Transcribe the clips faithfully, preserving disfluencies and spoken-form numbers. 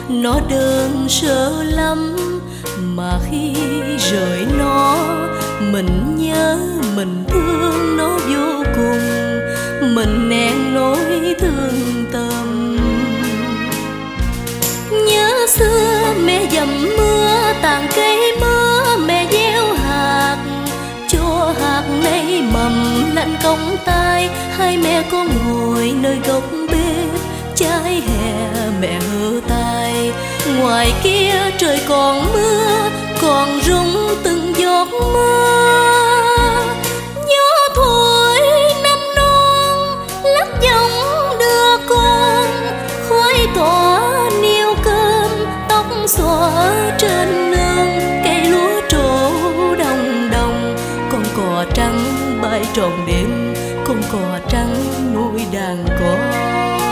Nó đơn sơ lắm mà khi rời nó, mình nhớ mình thương nó vô cùng, mình nén nỗi thương tâm. Nhớ xưa mẹ dầm mưa tàn cây mưa, mẹ gieo hạt cho hạt nay mầm lạnh cong tai. Hai mẹ con ngồi nơi góc bếp, trái hè mẹ hơ tay. Ngoài kia trời còn mưa, còn rung từng giọt mưa. Gió thổi năm non lắc giọng đưa con, khói tỏa niêu cơm tóc xõa trên nương. Cây lúa trổ đồng đồng, con cò trắng bay tròn đêm, con cò trắng nuôi đàn con.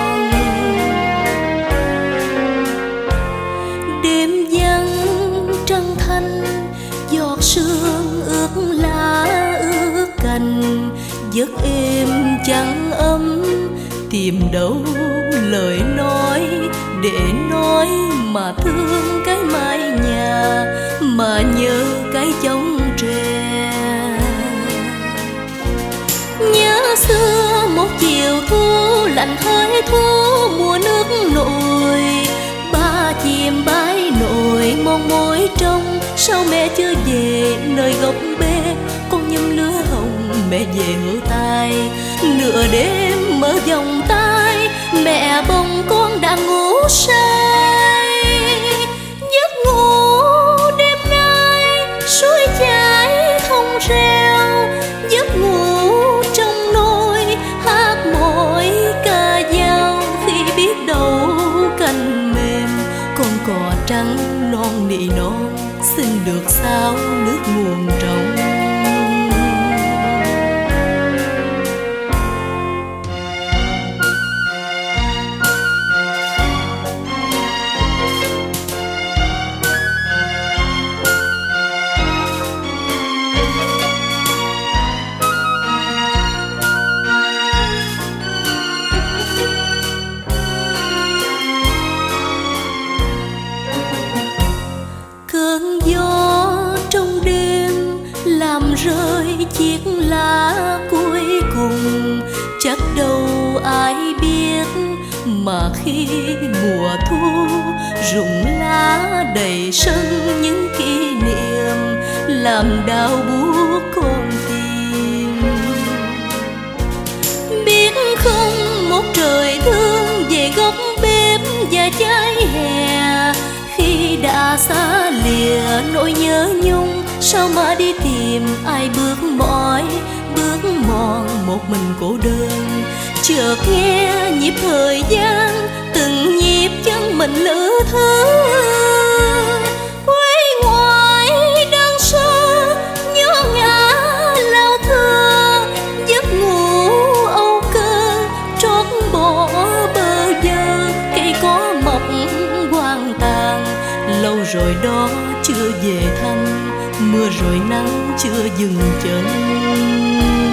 Đêm vắng trăng thanh, giọt sương ướt lá ướt cành, giấc êm trăng ấm, tìm đâu lời nói để nói mà thương cái mái nhà, mà nhớ cái chóng tre. Nhớ xưa một chiều thu lạnh hơi thu mùa nước nổi, ba chim bái nổi mong mỏi trong. Sao mẹ chưa về nơi góc bếp, con nhâm lứa hồng mẹ về hứa tay. Nửa đêm mở vòng tay, mẹ bồng con đang ngủ say. Giấc ngủ đêm nay suối chảy không reo, giấc ngủ trong nôi hát mỗi ca dao. Khi biết đâu cành mềm, con cò trắng non nỉ non, xin được sao nước nguồn trong. Cơn gió trong đêm làm rơi chiếc lá cuối cùng, chắc đâu ai biết mà khi mùa thu rụng lá đầy sân những kỷ niệm làm đau buốt con tim. Biết không một trời thương về góc bếp và trái hè, khi đã xa lìa nỗi nhớ nhung, sao mà đi tìm ai bước mỏi bước mòn một mình cô đơn. Chợt nghe nhịp thời gian từng nhịp chân mình lữ thứ, quay ngoài đơn sơ nhớ ngã lao thơ. Giấc ngủ âu cơ trót bỏ bơ vơ, cây có mọc hoang tàn. Lâu rồi đó chưa về thăm, mưa rồi nắng chưa dừng chân.